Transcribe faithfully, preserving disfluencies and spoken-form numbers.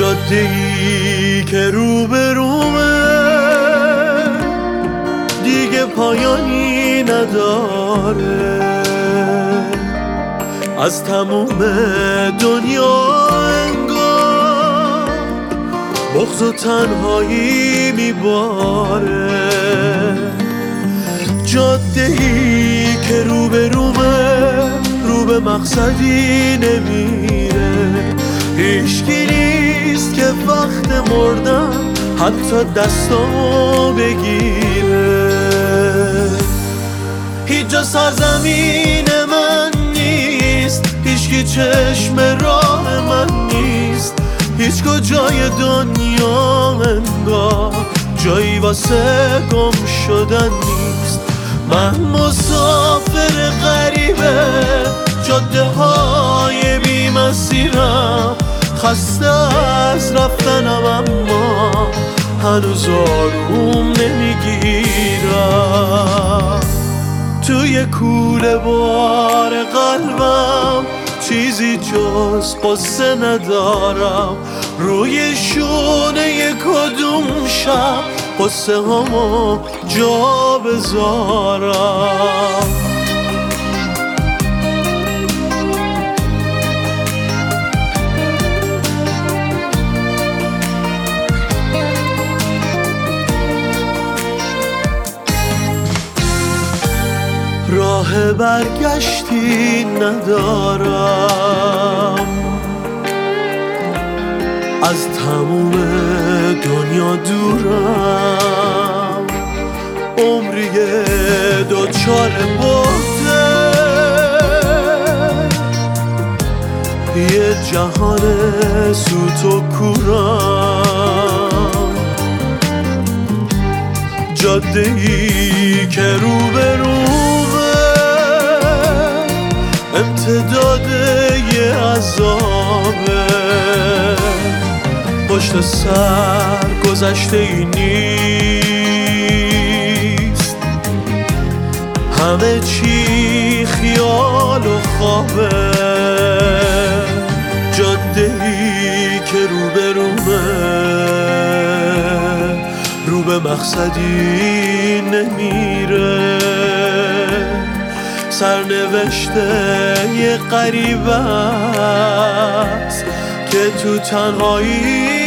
جاده‌ای که رو به رومه دیگه پایانی نداره، از تموم دنیا انگار بغض و تنهایی میباره. جاده‌ای که رو به رومه رو به مقصدی نمیره، هیچکی نیست که وقت مردن حتی دستامو بگیره. هیچ جا سرزمین من نیست، هیچکی چشم راه من نیست، هیچ کجای دنیا انگار جایی واسه گم شدن نیست. من مسافر غریبه جاده های بی مسیرم، خسته از رفتنم اما هنوز آروم نمیگیرم. توی کوله بار قلبم چیزی جز قصه ندارم، روی شونه کدوم شب قصه همو جا بذارم. راه برگشتی ندارم، از تموم دنیا دورم، عمری دوچار بوده یه جهان سوت و کورم. جاده‌ای که رو به رومه امتداد یه عذابه، پشت سر گذشته ای نیست، همه چی خیال و خوابه. جاده‌ای که رو به رومه رو به مقصدی نمیره، سرنوشته یه غریبه است که تو تنهایی